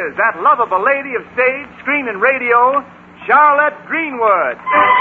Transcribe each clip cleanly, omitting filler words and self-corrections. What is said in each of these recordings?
is that lovable lady of stage, screen, and radio, Charlotte Greenwood.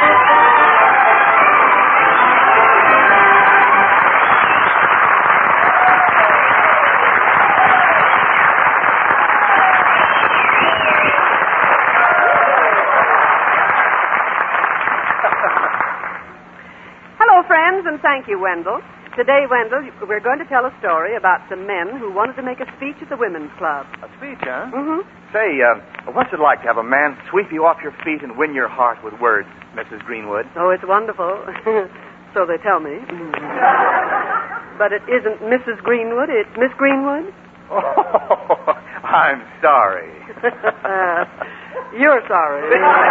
Hello, friends, and thank you, Wendell. Today, Wendell, we're going to tell a story about some men who wanted to make a speech at the Women's Club. A speech, huh? Mm-hmm. Say, what's it like to have a man sweep you off your feet and win your heart with words, Mrs. Greenwood? Oh, it's wonderful. So they tell me. But it isn't Mrs. Greenwood, it's Miss Greenwood. Oh, I'm sorry. You're sorry.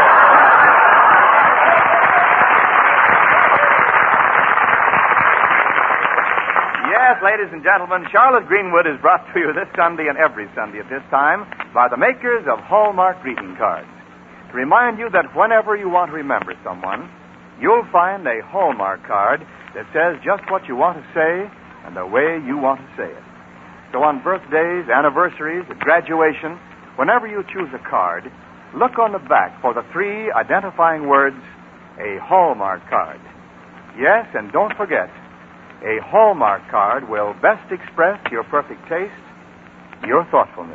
Yes, ladies and gentlemen, Charlotte Greenwood is brought to you this Sunday and every Sunday at this time by the makers of Hallmark greeting cards. To remind you that whenever you want to remember someone, you'll find a Hallmark card that says just what you want to say and the way you want to say it. So on birthdays, anniversaries, graduation, whenever you choose a card, look on the back for the 3 identifying words, a Hallmark card. Yes, and don't forget, a Hallmark card will best express your perfect taste, your thoughtfulness.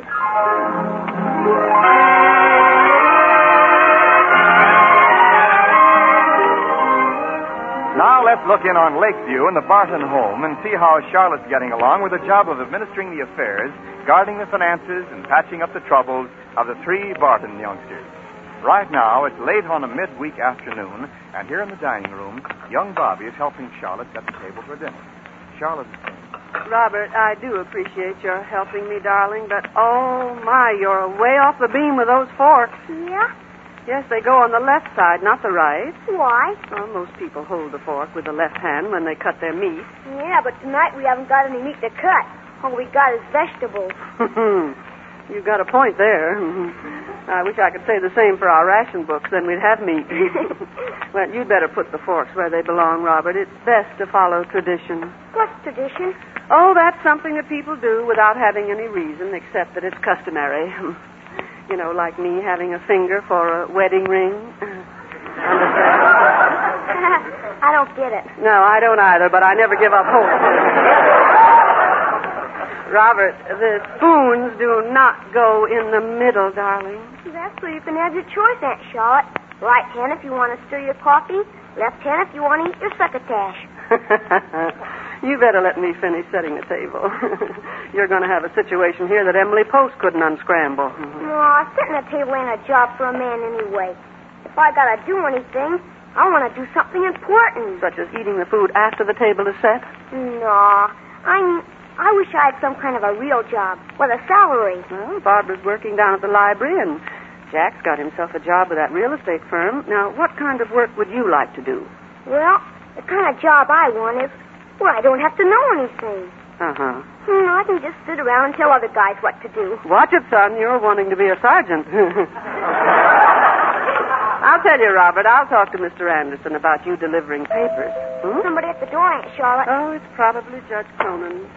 Now let's look in on Lakeview and the Barton home and see how Charlotte's getting along with the job of administering the affairs, guarding the finances, and patching up the troubles of the 3 Barton youngsters. Right now, it's late on a midweek afternoon, and here in the dining room, young Bobby is helping Charlotte set the table for dinner. Charlotte is saying, Robert, I do appreciate your helping me, darling, but oh, my, you're way off the beam with those forks. Yeah? Yes, they go on the left side, not the right. Why? Well, most people hold the fork with the left hand when they cut their meat. Yeah, but tonight we haven't got any meat to cut. All we got is vegetables. You've got a point there. I wish I could say the same for our ration books, then we'd have meat. Well, you'd better put the forks where they belong, Robert. It's best to follow tradition. What's tradition? Oh, that's something that people do without having any reason, except that it's customary. You know, like me having a finger for a wedding ring. Understand? I don't get it. No, I don't either, but I never give up hope. Robert, the spoons do not go in the middle, darling. That's so you can have your choice, Aunt Charlotte. Right hand if you want to stir your coffee. Left hand if you want to eat your succotash. You better let me finish setting the table. You're going to have a situation here that Emily Post couldn't unscramble. Aw, setting a table ain't a job for a man anyway. If I got to do anything, I want to do something important. Such as eating the food after the table is set? No, I wish I had some kind of a real job with a salary. Well, Barbara's working down at the library, and Jack's got himself a job with that real estate firm. Now, what kind of work would you like to do? Well, the kind of job I want is, well, I don't have to know anything. Uh-huh. I can just sit around and tell other guys what to do. Watch it, son. You're wanting to be a sergeant. I'll tell you, Robert, I'll talk to Mr. Anderson about you delivering papers. Somebody at the door, Aunt Charlotte. Oh, it's probably Judge Cronin.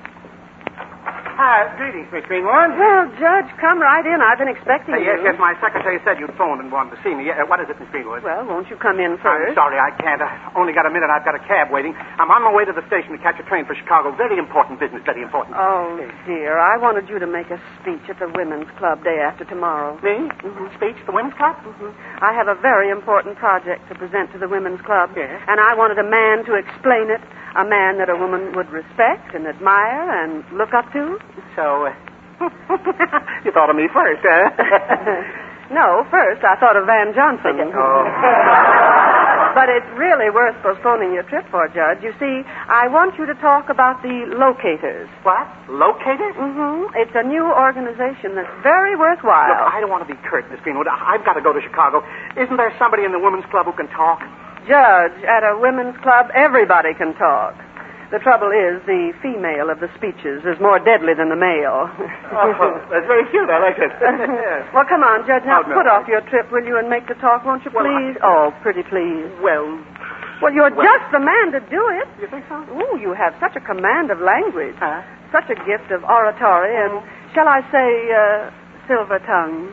Hi, greetings, Miss Greenwood. Well, Judge, come right in. I've been expecting you. Yes, my secretary said you'd phoned and wanted to see me. What is it, Miss Greenwood? Well, won't you come in I'm first? sorry, I can't. I've only got a minute. I've got a cab waiting. I'm on my way to the station to catch a train for Chicago. Very important business, very important. Oh, dear. I wanted you to make a speech at the Women's Club day after tomorrow. Me? Mm-hmm. Speech at the Women's Club? Mm-hmm. I have a very important project to present to the Women's Club. Yes? And I wanted a man to explain it. A man that a woman would respect and admire and look up to. So, you thought of me first, huh? No, first I thought of Van Johnson. Oh. But it's really worth postponing your trip for, Judge. You see, I want you to talk about the locators. What? Locators? Mm-hmm. It's a new organization that's very worthwhile. Look, I don't want to be curt, Miss Greenwood. I've got to go to Chicago. Isn't there somebody in the Women's Club who can talk? Judge, at a women's club, everybody can talk. The trouble is, the female of the speeches is more deadly than the male. Oh, that's very cute. I like it. Yes. Well, come on, Judge. Now, Oh, no. put off your trip, will you, and make the talk, won't you, Well, please? Oh, pretty please. Well, Well, you're just the man to do it. you think so? Oh, you have such a command of language. Huh? Such a gift of oratory and, shall I say, silver tongue.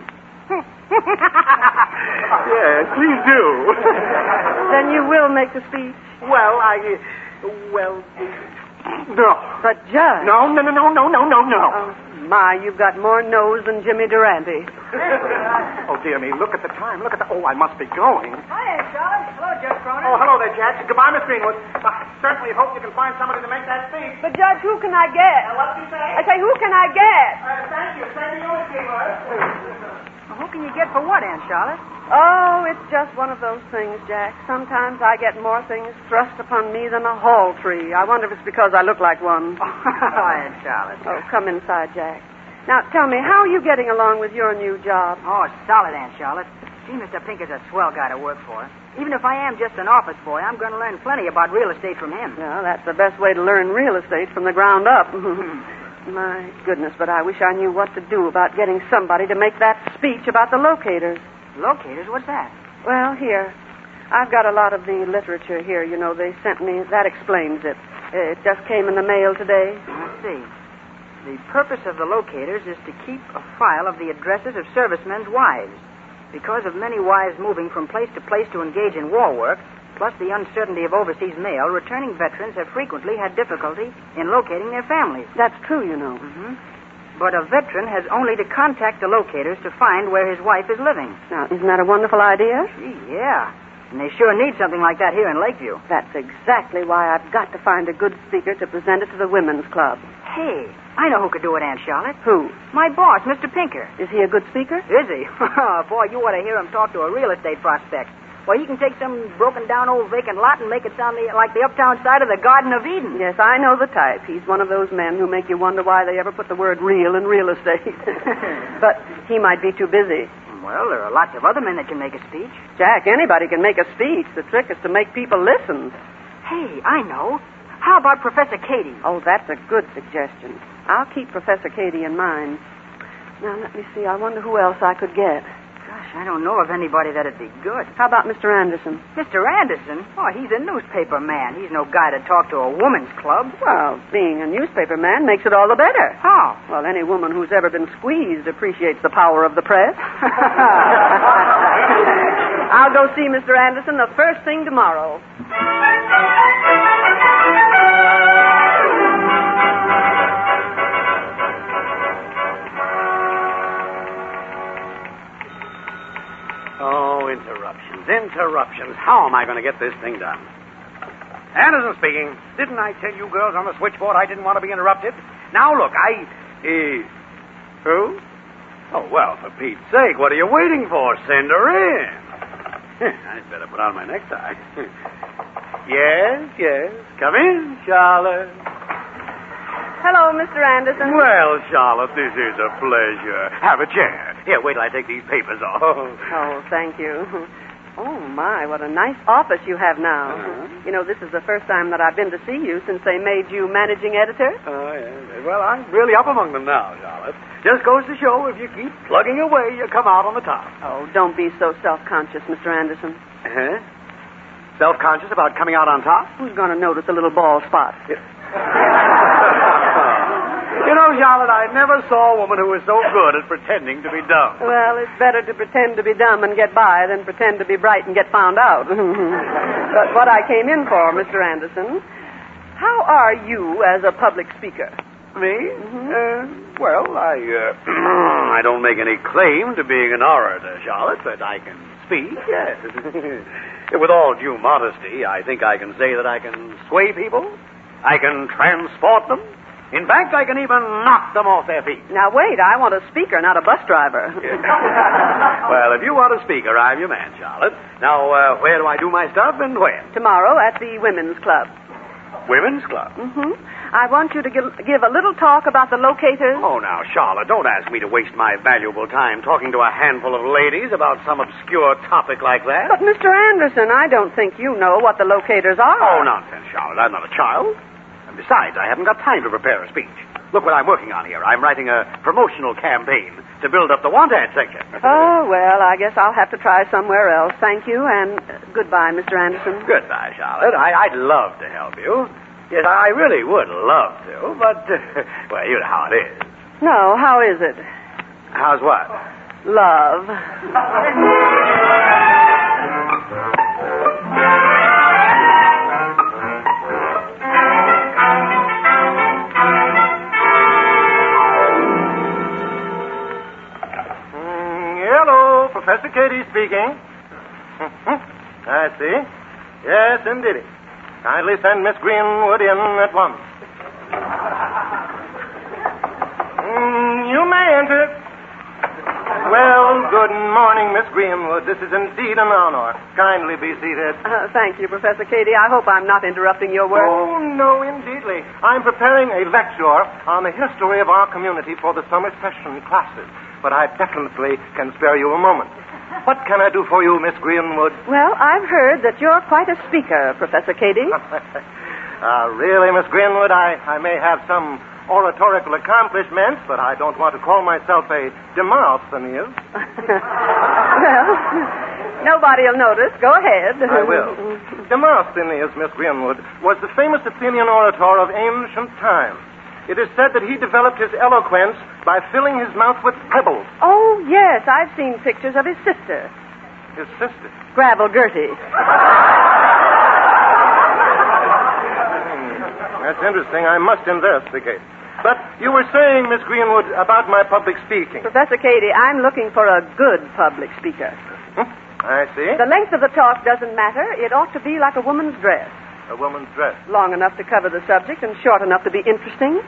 Yes, please do. Then you will make the speech? Well, no. But, Judge... No. Oh, my, you've got more nose than Jimmy Durante. Oh, dear me, look at the time. Oh, I must be going. Hiya, Charlotte. Hello, Judge Cronin. Oh, hello there, Jack. Goodbye, Miss Greenwood. I certainly hope you can find somebody to make that speech. But, Judge, who can I get? What did you say? I say, who can I get? Thank you. Same to you, Miss Greenwood. Well, who can you get for what, Aunt Charlotte? Oh, it's just one of those things, Jack. Sometimes I get more things thrust upon me than a hall tree. I wonder if it's because I look like one. Oh, Aunt Charlotte. Oh, come inside, Jack. Now, tell me, how are you getting along with your new job? Oh, solid, Aunt Charlotte. Gee, Mr. Pinker's a swell guy to work for. Even if I am just an office boy, I'm going to learn plenty about real estate from him. Well, that's the best way to learn real estate, from the ground up. My goodness, but I wish I knew what to do about getting somebody to make that speech about the locators. Locators? What's that? Well, here. I've got a lot of the literature here. You know, they sent me. That explains it. It just came in the mail today. Let's see. The purpose of the locators is to keep a file of the addresses of servicemen's wives. Because of many wives moving from place to place to engage in war work, plus the uncertainty of overseas mail, returning veterans have frequently had difficulty in locating their families. That's true, you know. Mm-hmm. But a veteran has only to contact the locators to find where his wife is living. Now, isn't that a wonderful idea? Gee, yeah. And they sure need something like that here in Lakeview. That's exactly why I've got to find a good speaker to present it to the Women's Club. Hey, I know who could do it, Aunt Charlotte. Who? My boss, Mr. Pinker. Is he a good speaker? Is he? Boy, you ought to hear him talk to a real estate prospect. Well, he can take some broken-down old vacant lot and make it sound like the uptown side of the Garden of Eden. Yes, I know the type. He's one of those men who make you wonder why they ever put the word real in real estate. But he might be too busy. Well, there are lots of other men that can make a speech. Jack, anybody can make a speech. The trick is to make people listen. Hey, I know. How about Professor Cady? Oh, that's a good suggestion. I'll keep Professor Cady in mind. Now, let me see. I wonder who else I could get. Gosh, I don't know of anybody that'd be good. How about Mr. Anderson? Mr. Anderson? Oh, he's a newspaper man. He's no guy to talk to a woman's club. Well, being a newspaper man makes it all the better. How? Well, any woman who's ever been squeezed appreciates the power of the press. I'll go see Mr. Anderson the first thing tomorrow. Oh, interruptions. How am I going to get this thing done? Anderson speaking. Didn't I tell you girls on the switchboard I didn't want to be interrupted? Now, look, Who? Oh, well, for Pete's sake, what are you waiting for? Send her in. I'd better put on my necktie. Yes. Come in, Charlotte. Hello, Mr. Anderson. Well, Charlotte, this is a pleasure. Have a chair. Here, wait till I take these papers off. Oh, thank you. Oh, my, what a nice office you have now. Uh-huh. You know, this is the first time that I've been to see you since they made you managing editor. Oh, yes. Well, I'm really up among them now, Charlotte. Just goes to show if you keep plugging away, you come out on the top. Oh, don't be so self-conscious, Mr. Anderson. Uh-huh. Self-conscious about coming out on top? Who's going to notice a little bald spot? You know, Charlotte, I never saw a woman who was so good at pretending to be dumb. Well, it's better to pretend to be dumb and get by than pretend to be bright and get found out. But what I came in for, Mr. Anderson, how are you as a public speaker? Me? Mm-hmm. Well, I don't make any claim to being an orator, Charlotte, but I can speak, yes. With all due modesty, I think I can say that I can sway people. I can transport them. In fact, I can even knock them off their feet. Now, wait, I want a speaker, not a bus driver. Well, if you want a speaker, I'm your man, Charlotte. Now, where do I do my stuff and when? Tomorrow at the Women's Club. Women's Club? Mm-hmm. I want you to give a little talk about the locators. Oh, now, Charlotte, don't ask me to waste my valuable time talking to a handful of ladies about some obscure topic like that. But, Mr. Anderson, I don't think you know what the locators are. Oh, nonsense, Charlotte. I'm not a child. And besides, I haven't got time to prepare a speech. Look what I'm working on here. I'm writing a promotional campaign to build up the want ad section. Oh, well, I guess I'll have to try somewhere else. Thank you, and goodbye, Mr. Anderson. Goodbye, Charlotte. I'd love to help you. Yes, I really would love to, but, well, you know how it is. No, how is it? How's what? Love. Hello, Professor Katie speaking. I see. Yes, indeed. Kindly send Miss Greenwood in at once. You may enter. Well, good morning, Miss Greenwood. This is indeed an honor. Kindly be seated. Thank you, Professor Cady. I hope I'm not interrupting your work. Oh, no, indeedly. I'm preparing a lecture on the history of our community for the summer session classes, but I definitely can spare you a moment. What can I do for you, Miss Greenwood? Well, I've heard that you're quite a speaker, Professor Cady. Really, Miss Greenwood, I may have some oratorical accomplishments, but I don't want to call myself a Demosthenes. Well, nobody will notice. Go ahead. I will. Demosthenes, Miss Greenwood, was the famous Athenian orator of ancient times. It is said that he developed his eloquence by filling his mouth with pebbles. Oh, yes. I've seen pictures of his sister. His sister? Gravel Gertie. That's interesting. I must investigate. But you were saying, Miss Greenwood, about my public speaking. Professor Cady, I'm looking for a good public speaker. I see. The length of the talk doesn't matter. It ought to be like a woman's dress. A woman's dress. Long enough to cover the subject and short enough to be interesting.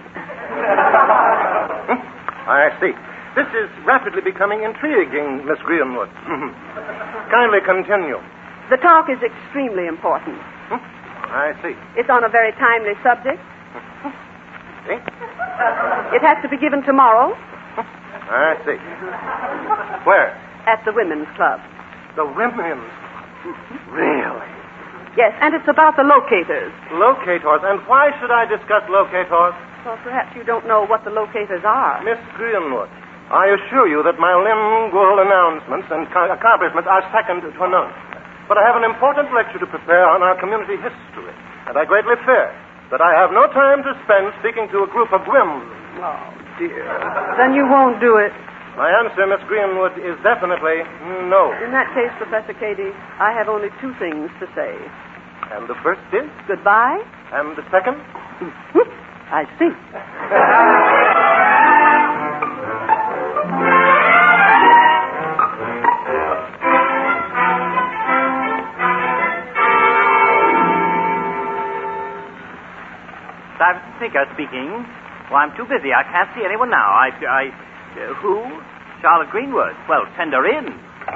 I see. This is rapidly becoming intriguing, Miss Greenwood. Kindly continue. The talk is extremely important. I see. It's on a very timely subject. See? It has to be given tomorrow. I see. Where? At the Women's Club. The Women's? Really? Yes, and it's about the locators. Locators? And why should I discuss locators? Well, perhaps you don't know what the locators are. Miss Greenwood, I assure you that my lingual announcements and accomplishments are second to none. But I have an important lecture to prepare on our community history, and I greatly fear that I have no time to spend speaking to a group of whims. Oh, dear. Then you won't do it. My answer, Miss Greenwood, is definitely no. In that case, Professor Cady, I have only two things to say. And the first is? Goodbye. And the second? I see. Private Tinker speaking. Well, I'm too busy. I can't see anyone now. Who? Charlotte Greenwood. Well, send her in.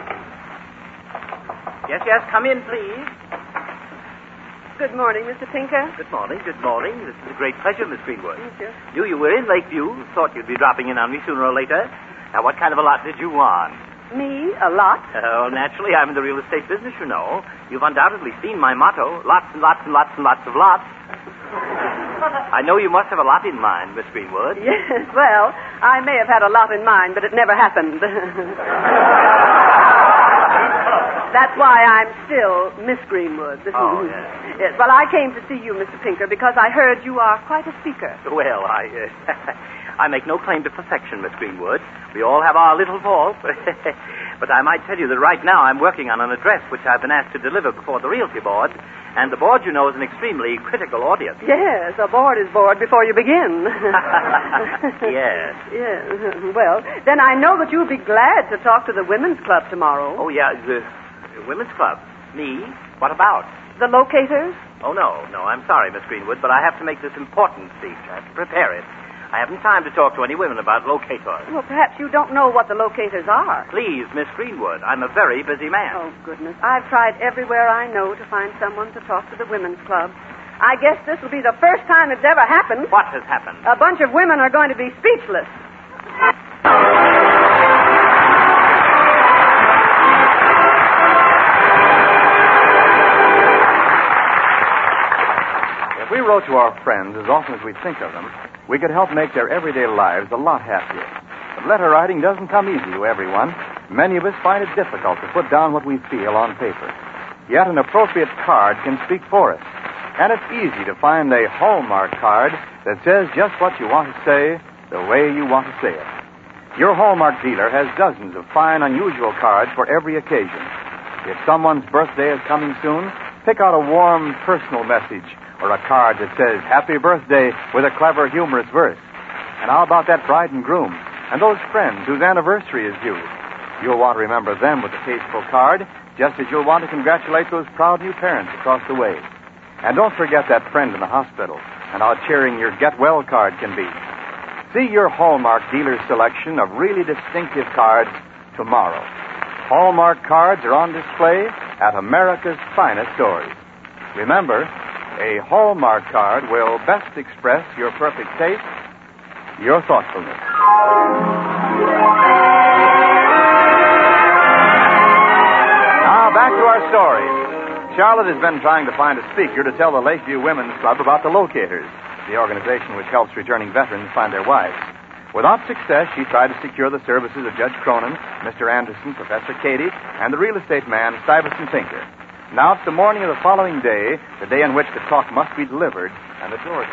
Yes, come in, please. Good morning, Mr. Tinker. Good morning. This is a great pleasure, Miss Greenwood. Thank you. Knew you were in Lakeview. Thought you'd be dropping in on me sooner or later. Now, what kind of a lot did you want? Me? A lot? Oh, naturally, I'm in the real estate business, you know. You've undoubtedly seen my motto, lots and lots and lots and lots of lots. I know you must have a lot in mind, Miss Greenwood. Yes, well, I may have had a lot in mind, but it never happened. That's why I'm still Miss Greenwood. Oh, yes. Yes. Well, I came to see you, Mr. Tinker, because I heard you are quite a speaker. Well, I make no claim to perfection, Miss Greenwood. We all have our little faults. But I might tell you that right now I'm working on an address which I've been asked to deliver before the Realty Board. And the board, you know, is an extremely critical audience. Yes, a board is bored before you begin. Yes. Yes. Well, then I know that you'll be glad to talk to the Women's Club tomorrow. Oh, yeah, the Women's Club. Me? What about? The locators? Oh, no, I'm sorry, Miss Greenwood, but I have to make this important speech. I have to prepare it. I haven't time to talk to any women about locators. Well, perhaps you don't know what the locators are. Please, Miss Greenwood, I'm a very busy man. Oh, goodness. I've tried everywhere I know to find someone to talk to the Women's Club. I guess this will be the first time it's ever happened. What has happened? A bunch of women are going to be speechless. If we wrote to our friends as often as we think of them, we could help make their everyday lives a lot happier. But letter writing doesn't come easy to everyone. Many of us find it difficult to put down what we feel on paper. Yet an appropriate card can speak for us. And it's easy to find a Hallmark card that says just what you want to say, the way you want to say it. Your Hallmark dealer has dozens of fine, unusual cards for every occasion. If someone's birthday is coming soon, pick out a warm, personal message or a card that says, Happy Birthday, with a clever, humorous verse. And how about that bride and groom and those friends whose anniversary is due? You'll want to remember them with a tasteful card, just as you'll want to congratulate those proud new parents across the way. And don't forget that friend in the hospital and how cheering your Get Well card can be. See your Hallmark dealer's selection of really distinctive cards tomorrow. Hallmark cards are on display at America's finest stores. Remember, a Hallmark card will best express your perfect taste, your thoughtfulness. Now, back to our story. Charlotte has been trying to find a speaker to tell the Lakeview Women's Club about the Locators, the organization which helps returning veterans find their wives. Without success, she tried to secure the services of Judge Cronin, Mr. Anderson, Professor Cady, and the real estate man, Stuyvesant Tinker. Now it's the morning of the following day, the day on which the talk must be delivered, and the door...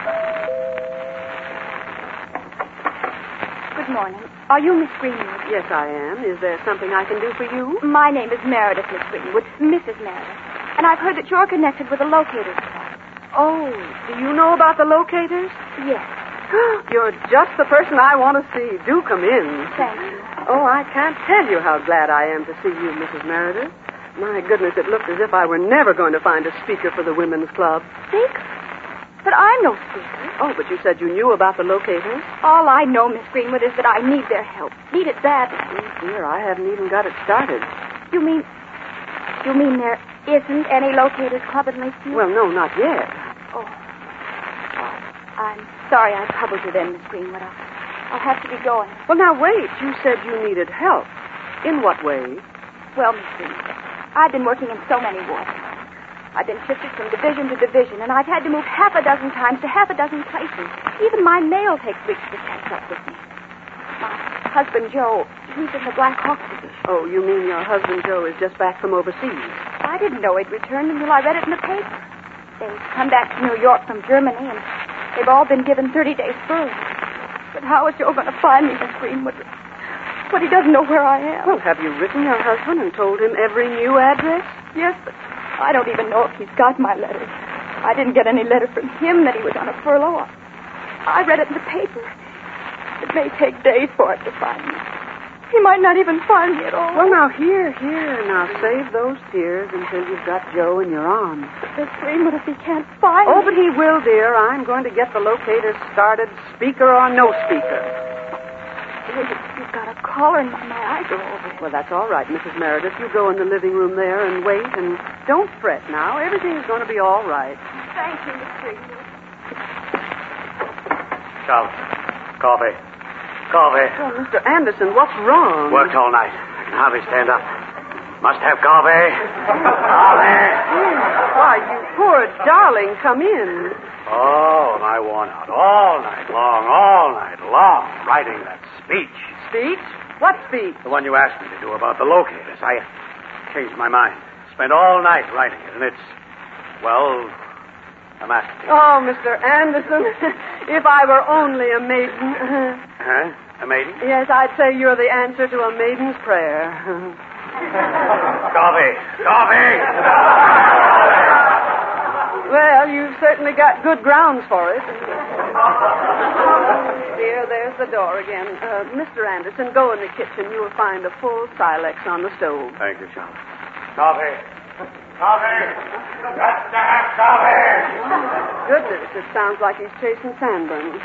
Good morning. Are you Miss Greenwood? Yes, I am. Is there something I can do for you? My name is Meredith, Miss Greenwood. Mrs. Meredith. And I've heard that you're connected with the Locators Club. Oh, do you know about the Locators? Yes. You're just the person I want to see. Do come in. Thank you. Oh, I can't tell you how glad I am to see you, Mrs. Meredith. My goodness, it looked as if I were never going to find a speaker for the women's club. Speaker? But I'm no speaker. Oh, but you said you knew about the Locators? All I know, Miss Greenwood, is that I need their help. Need it badly. Oh, dear, I haven't even got it started. You mean there isn't any Locators Club in Lakeview? Well, no, not yet. Oh, I'm sorry I troubled you then, Miss Greenwood. I'll have to be going. Well, now, wait. You said you needed help. In what way? Well, Miss Greenwood, I've been working in so many wars. I've been shifted from division to division, and I've had to move half a dozen times to half a dozen places. Even my mail takes weeks to catch up with me. My husband, Joe, he's in the Black Hawk Division. Oh, you mean your husband, Joe, is just back from overseas? I didn't know he'd returned until I read it in the paper. They've come back to New York from Germany, and they've all been given 30 days furlough. But how is Joe going to find me, Miss Greenwood? But he doesn't know where I am. Well, have you written your husband and told him every new address? Yes, but I don't even know if he's got my letters. I didn't get any letter from him that he was on a furlough. I read it in the paper. It may take days for it to find me. He might not even find me at all. Well, now, here. Now, save those tears until you've got Joe in your arms. Miss Greenwood, if he can't find me... Oh, but he will, dear. I'm going to get the Locators started, speaker or no speaker. You've got a caller in my eyes are over. Well, that's all right, Mrs. Meredith. You go in the living room there and wait, and don't fret now. Everything's going to be all right. Thank you, Miss Greenwood. Charlotte, coffee. Coffee. Oh, Mr. Anderson, what's wrong? Worked all night. Can hardly stand up. Must have coffee. Coffee. Why, you poor darling, come in. Oh, am I worn out all night long, writing that speech. Speech? What speech? The one you asked me to do about the Locators. I changed my mind. Spent all night writing it, and it's, well, a masterpiece. Oh, Mr. Anderson, if I were only a maiden. Huh? A maiden? Yes, I'd say you're the answer to a maiden's prayer. Coffee. Well, you've certainly got good grounds for it. Dear, there's the door again. Mr. Anderson, go in the kitchen. You'll find a full Silex on the stove. Thank you, Charlotte. Coffee. Got to have coffee. Goodness, it sounds like he's chasing sandburns.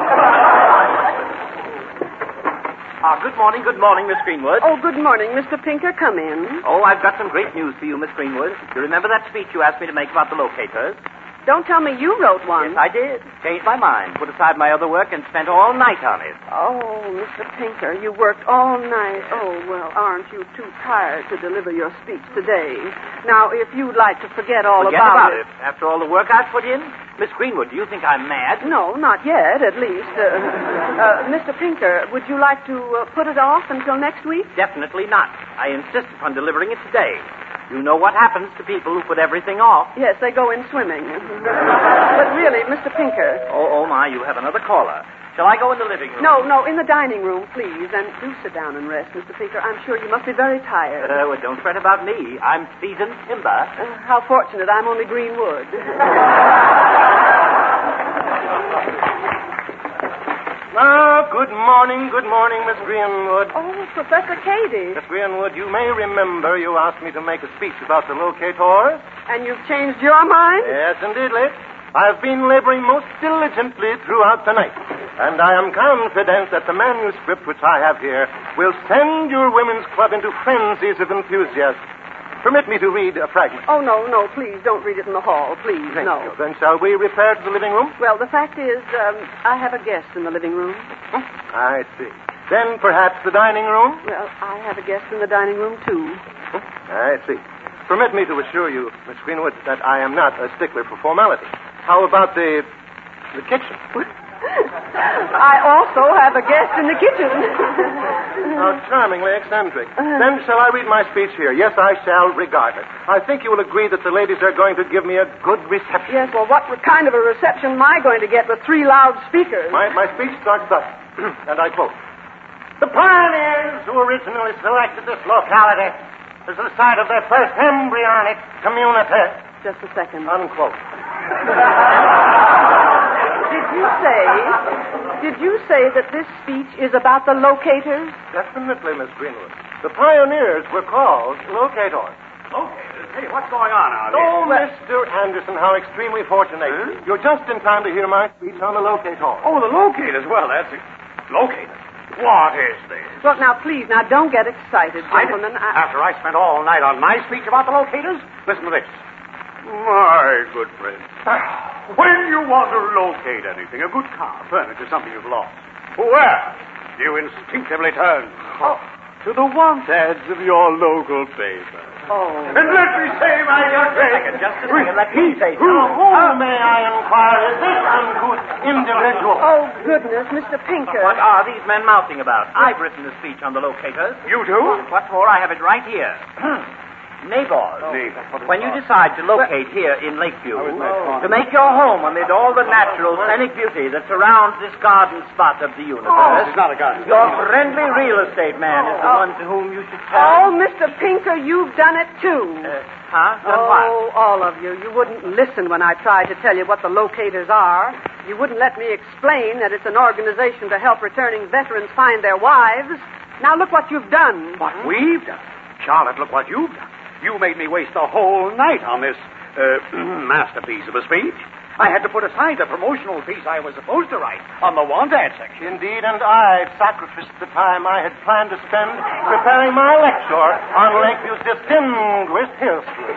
Good morning, Miss Greenwood. Oh, good morning, Mr. Pinker. Come in. Oh, I've got some great news for you, Miss Greenwood. You remember that speech you asked me to make about the Locators? Don't tell me you wrote one. Yes, I did. Changed my mind, put aside my other work, and spent all night on it. Oh, Mr. Pinker, you worked all night. Oh, well, aren't you too tired to deliver your speech today? Now, if you'd like to forget all about it. After all the work I've put in? Miss Greenwood, do you think I'm mad? No, not yet, at least. Mr. Pinker, would you like to put it off until next week? Definitely not. I insist upon delivering it today. You know what happens to people who put everything off. Yes, they go in swimming. But really, Mr. Pinker... Oh, my, you have another caller. Shall I go in the living room? No, in the dining room, please. And do sit down and rest, Mr. Pinker. I'm sure you must be very tired. Well, don't fret about me. I'm seasoned timber. How fortunate. I'm only green wood. Good morning, Miss Greenwood. Oh, Professor Cady. Miss Greenwood, you may remember you asked me to make a speech about the locators. And you've changed your mind? Yes, indeedly. I've been laboring most diligently throughout the night, and I am confident that the manuscript which I have here will send your women's club into frenzies of enthusiasm. Permit me to read a fragment. Oh, no, please don't read it in the hall, please, Thank no. you. Then shall we repair to the living room? Well, the fact is, I have a guest in the living room. I see. Then perhaps the dining room? Well, I have a guest in the dining room, too. I see. Permit me to assure you, Miss Greenwood, that I am not a stickler for formality. How about the kitchen? I also have a guest in the kitchen. How charmingly eccentric. Then shall I read my speech here? Yes, I shall, regardless. I think you will agree that the ladies are going to give me a good reception. Yes, well, what kind of a reception am I going to get with 3 loud speakers? My speech starts thus, and I quote. The pioneers who originally selected this locality as the site of their first embryonic community. Just a second. Unquote. Did you say that this speech is about the locators? Definitely, Miss Greenwood. The pioneers were called locators. Locators? Hey, what's going on out here? Oh, Mr. Anderson, how extremely fortunate. Huh? You're just in time to hear my speech on the locators. Oh, the locators. Well, that's it. Locators. What is this? Look, now, please, don't get excited, gentlemen. After I spent all night on my speech about the locators, listen to this. My good friend, when you want to locate anything, a good car, furniture, something you've lost, where do you instinctively turn? Oh. To the want ads of your local paper. Oh. And let me say, my young friend... Just a second, let me say so. Who may I inquire is this uncouth individual? Oh, goodness, Mr. Pinker. What are these men mouthing about? I've written a speech on the locators. You do? What's more, I have it right here. Neighbors, when you decide to locate here in Lakeview, to make your home amid all the natural scenic beauty that surrounds this garden spot of the universe, This is not a garden. your friendly real estate man is the one to whom you should turn. Oh, Mr. Pinker, you've done it, too. Done what? Oh, all of you. You wouldn't listen when I tried to tell you what the locators are. You wouldn't let me explain that it's an organization to help returning veterans find their wives. Now look what you've done. What we've done? Charlotte, look what you've done. You made me waste the whole night on this masterpiece of a speech. I had to put aside the promotional piece I was supposed to write on the want ad section. Indeed, and I sacrificed the time I had planned to spend preparing my lecture on Lakeview's distinguished history.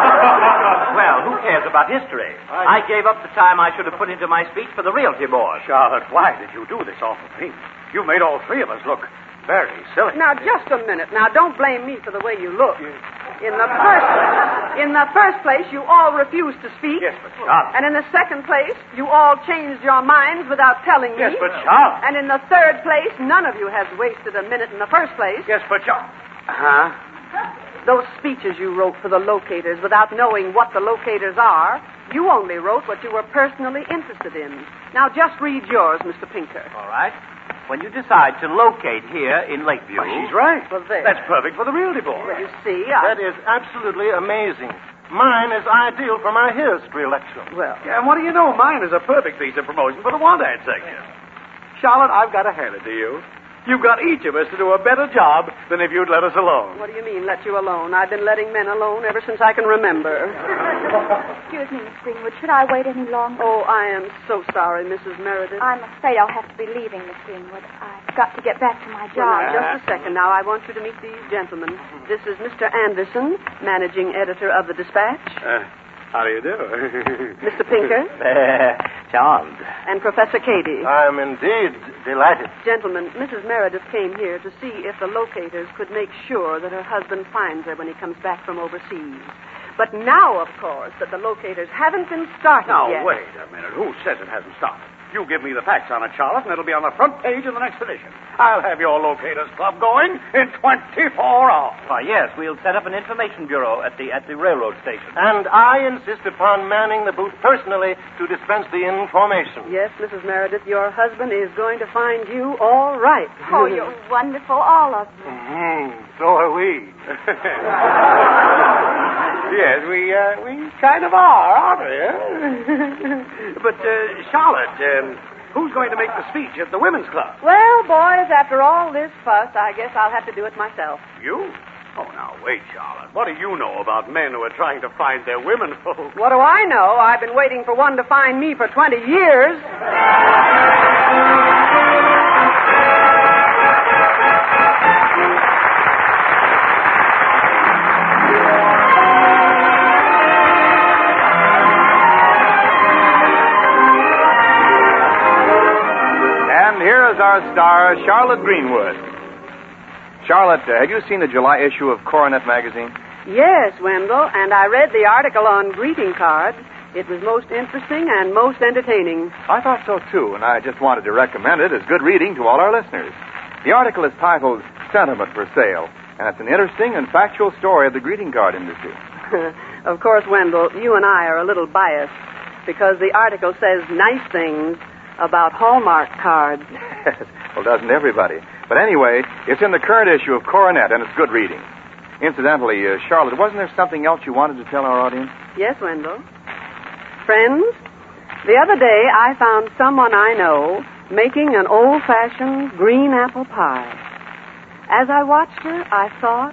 Well, who cares about history? I gave up the time I should have put into my speech for the Realty Board. Charlotte, why did you do this awful thing? You made all 3 of us look very silly. Now, just a minute. Now, don't blame me for the way you look. In the first place, you all refused to speak. Yes, but Charlotte. And in the second place, you all changed your minds without telling me. Yes, but Charlotte. And in the third place, none of you has wasted a minute in the first place. Yes, but Charlotte. Huh? Those speeches you wrote for the locators without knowing what the locators are, you only wrote what you were personally interested in. Now, just read yours, Mr. Pinker. All right. When you decide to locate here in Lakeview... Well, she's right. Well, there. That's perfect for the Realty Board. Well, you see, That is absolutely amazing. Mine is ideal for my history lecture. Well, Yeah, and what do you know? Mine is a perfect piece of promotion for the want ad section. Charlotte, I've got to hand it to you. You've got each of us to do a better job than if you'd let us alone. what do you mean, let you alone? I've been letting men alone ever since I can remember. Excuse me, Miss Greenwood. Should I wait any longer? Oh, I am so sorry, Mrs. Meredith. I'm afraid I'll have to be leaving, Miss Greenwood. I've got to get back to my Well, job. now, just a second. Now, I want you to meet these gentlemen. This is Mr. Anderson, managing editor of the Dispatch. How do you do? Mr. Pinker. Charmed. And Professor Cady. I'm indeed delighted. Gentlemen, Mrs. Meredith came here to see if the locators could make sure that her husband finds her when he comes back from overseas. But now, of course, that the locators haven't been started Now, yet. wait a minute. Who says it hasn't started? You give me the facts on it, Charlotte, and it'll be on the front page of the next edition. I'll have your Locators Club going in 24 hours. Why, yes, we'll set up an information bureau at the railroad station. And I insist upon manning the booth personally to dispense the information. Yes, Mrs. Meredith, your husband is going to find you all right. Oh, you're wonderful, all of you. So are we. Yes, we kind of are, aren't we? But, Charlotte, who's going to make the speech at the Women's Club? Well, boys, after all this fuss, I guess I'll have to do it myself. You? Oh, now, wait, Charlotte. What do you know about men who are trying to find their women folk? What do I know? I've been waiting for one to find me for 20 years. And here is our star, Charlotte Greenwood. Charlotte, have you seen the July issue of Coronet magazine? Yes, Wendell, and I read the article on greeting cards. It was most interesting and most entertaining. I thought so, too, and I just wanted to recommend it as good reading to all our listeners. The article is titled Sentiment for Sale, and it's an interesting and factual story of the greeting card industry. Of course, Wendell, you and I are a little biased because the article says nice things about Hallmark cards. Well, doesn't everybody? But anyway, it's in the current issue of Coronet, and it's good reading. Incidentally, Charlotte, wasn't there something else you wanted to tell our audience? Yes, Wendell. Friends, the other day I found someone I know making an old-fashioned green apple pie. As I watched her, I thought,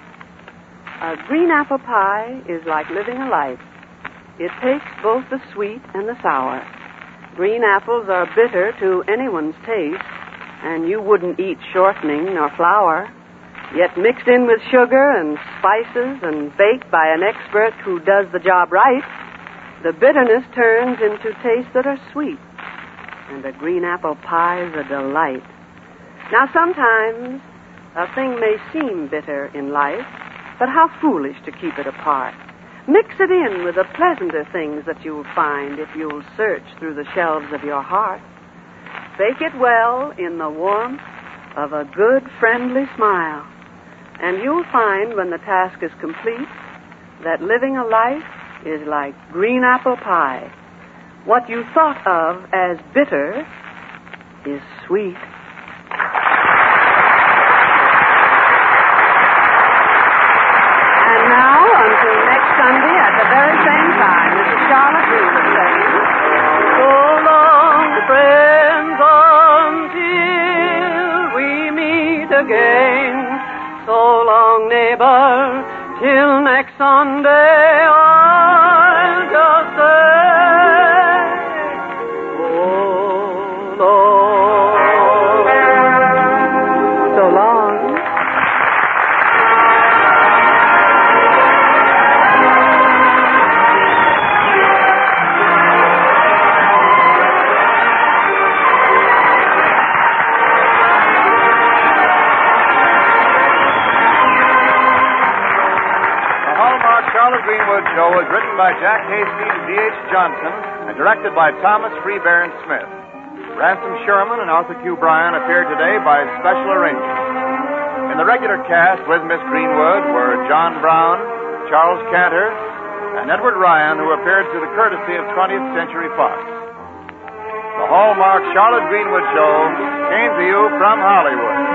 a green apple pie is like living a life. It takes both the sweet and the sour. Green apples are bitter to anyone's taste, and you wouldn't eat shortening nor flour. Yet mixed in with sugar and spices and baked by an expert who does the job right, the bitterness turns into tastes that are sweet. And a green apple pie is a delight. Now, sometimes a thing may seem bitter in life, but how foolish to keep it apart. Mix it in with the pleasanter things that you'll find if you'll search through the shelves of your heart. Bake it well in the warmth of a good, friendly smile. And you'll find when the task is complete that living a life is like green apple pie. What you thought of as bitter is sweet. And now, until next Sunday at the very same time, this is Charlotte Greenwood saying, so long, friends, until we meet again. So long, neighbor, till next Sunday, I'll just say, so long. So long. Charlotte Greenwood Show was written by Jack Hasty and D.H. Johnson and directed by Thomas Freebairn Smith. Ransom Sherman and Arthur Q. Bryan appeared today by special arrangement. In the regular cast with Miss Greenwood were John Brown, Charles Cantor, and Edward Ryan, who appeared through the courtesy of 20th Century Fox. The Hallmark Charlotte Greenwood Show came to you from Hollywood.